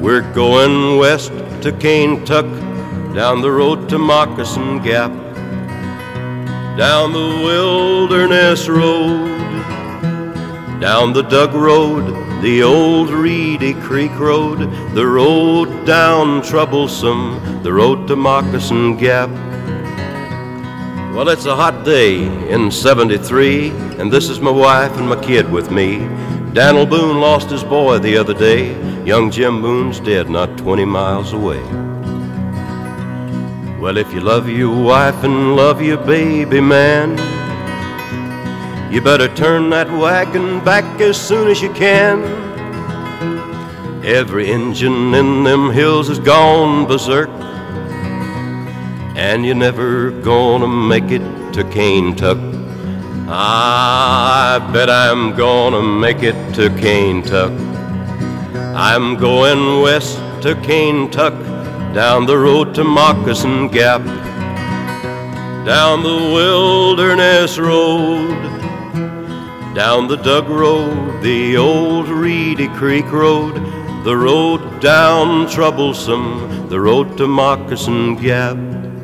We're going west to Kaintuck, down the road to Moccasin Gap, down the Wilderness Road, down the Dug Road, the old Reedy Creek Road, the road down Troublesome, the road to Moccasin Gap. Well, it's a hot day in 73, and this is my wife and my kid with me. Dan'l Boone lost his boy the other day. Young Jim Boone's dead not 20 miles away. Well, if you love your wife and love your baby, man, you better turn that wagon back as soon as you can. Every engine in them hills is gone berserk, and you're never gonna make it to Kaintuck. I bet I'm gonna make it to Kaintuck. I'm going west to Kaintuck, down the road to Moccasin Gap, down the Wilderness Road, down the Dug Road, the old Reedy Creek Road, the road down Troublesome, the road to Moccasin Gap.